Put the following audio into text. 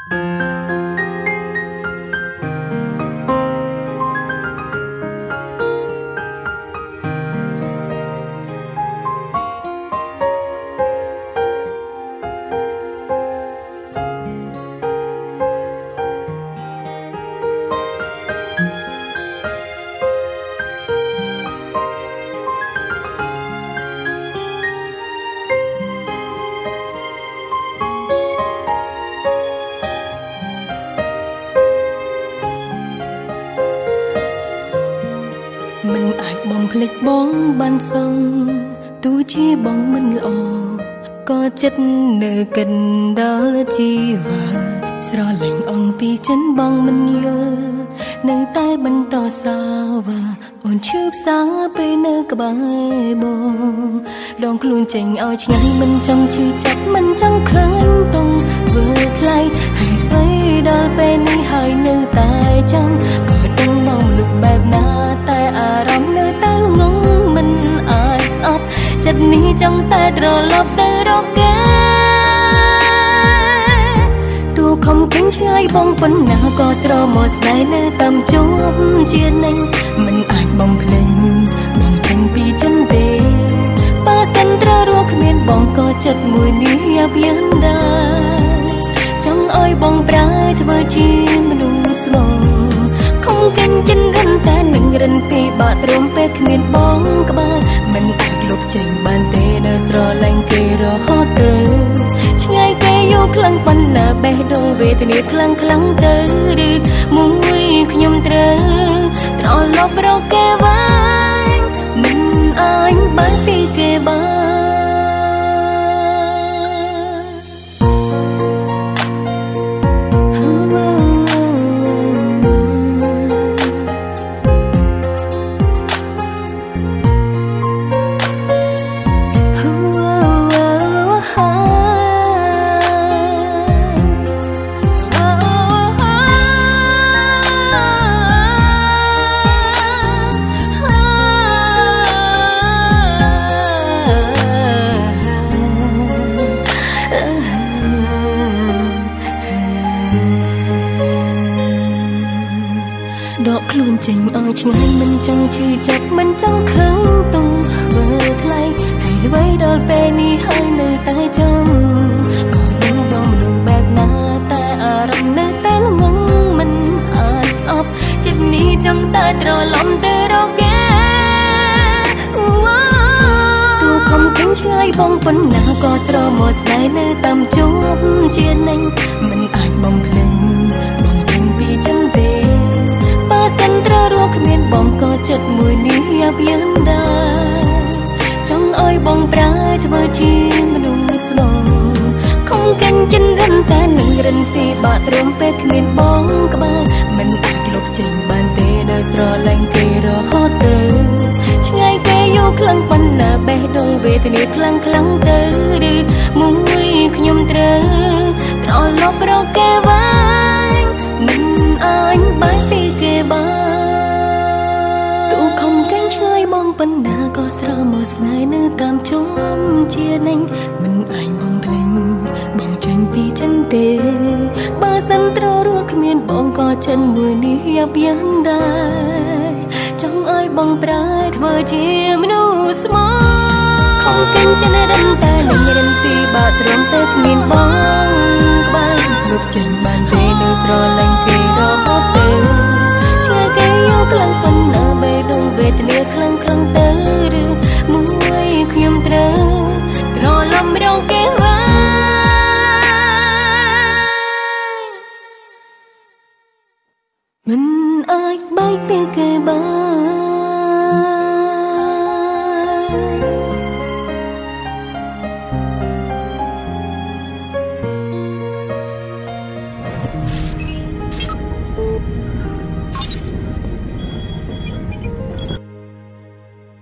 mình ai bomភ្លេចបងបានសងទោះជាបងមិនល្អក៏ចិត្តនៅកិនដល់ជីវាស្រលាញ់អង្គពីចិនបងមិនយល់នៅតែបន្តសាវ៉ាអូនឈឺផ្សាពេលនៅក្បែរបងដងខ្លួនចេញឲ្យឆ្ងាយមិនចង់ឈឺចាប់មិនចង់ឃើញទុំធ្វើថ្លៃហើយអ្វីដល់ពេលនេះហើយនៅតែចាំក៏ដឹងបងមនុស្សបែបណាតែអារម្មណ៍នៅតែងងមិនអាចស្អប់ចិត្តនេះចង់តែត្រឡប់ទៅរកគេទូខំគិញឆ្ងាយបងប៉ុណ្ណាក៏ស្រមកស្ដាយនៅតាមជួបជានិញមិនអាចបំភ្លេចបងចេញពីចិនទេបើសិនត្រូវរស់គ្មានបងក៏ចិត្តមួយនេះយ៉ាប់យ៉ាងដែរចង់ឲ្យបងប្រែធ្វើជាមនុស្សស្មងខំគិញចិនរិនតែនឹងរិនពីបាក់ទ្រាំពេលគ្មានបងក្បែរមិនអាចលុបចេញបានទេនៅស្រឡាញ់គេរហូតទៅឆ្ងាយគេយកខ្លាំងប៉ុណ្ណាបេះដូងវេទនាខ្លាំងខ្លាំងទៅឬមួយខ្ញុំត្រូវត្រឡប់រកគេវិញមិនអាចបានពីគេបានដកខ្លួនចេញឲ្យឆ្ងាយមិនចង់ឈឺចាប់មិនចង់ឃើញទុំធ្វើថ្លៃហើយអ្វីដល់ពេលនេះហើយនៅតែចាំក៏ដឹងបងមនុស្សបែបណាតែអារម្មណ៍នៅតែងងមិនអាចស្អប់ចិត្តនេះចង់តែត្រឡប់ទៅរកគេទូខំគិញឆ្ងាយបងប៉ុណ្ណាក៏ស្រមកស្ដាយនៅតាមជួបជានិញមិនអាចបំភ្លេចបងចេញពីចិនទេបើសិនត្រូវរស់គ្មានបងក៏ចិត្តមួយនេះយ៉ាប់យ៉ាងដែរចង់ឲ្យបងប្រែធ្វើជាមនុស្សស្មងខំកិនចិនរិនតែនឹងរិនពីបាក់ទ្រាំពេលគ្មានបងក្បែរមិនអាចលុបចេញបានទេនៅស្រឡាញ់គេរហូតទៅឆ្ងាយគេយកខ្លាំងប៉ុណ្ណាបេះដូងវេទនាខ្លាំងខ្លាំងទៅឬមួយខ្ញុំត្រូវត្រឡប់រកគេវិញមិនអាចបានពីគេបានទូខំកិនឆ្ងាយបងប៉ុណ្ណាក៏ស្រមើស្នេហ៍នៅតាមជួមជានិញមិនអាចបំភ្លេចបងចេញពីចិនទេបើសិនត្រូវរស់គ្មានបងក៏ចិនមួយនេះយ៉ាប់យ៉ាងដែរចង់ឲ្យបងប្រែធ្វើជាមនុស្សស្មោះខំកិនចិនរិនតែនឹងរិនពីបាក់ទ្រាំតែគ្មានបងក្បែរលុបចេញបានទេនៅស្រឡាញ់គេរហូតទៅឆ្ងាយគេយកខ្លាំងប៉ុណ្ណាបេះដូងវេទនាខ្លាំងខ្លាំងទៅឬមួយខ្ញុំត្រូវត្រឡប់រកគេវិញមិនអាចបែកពីគេបាន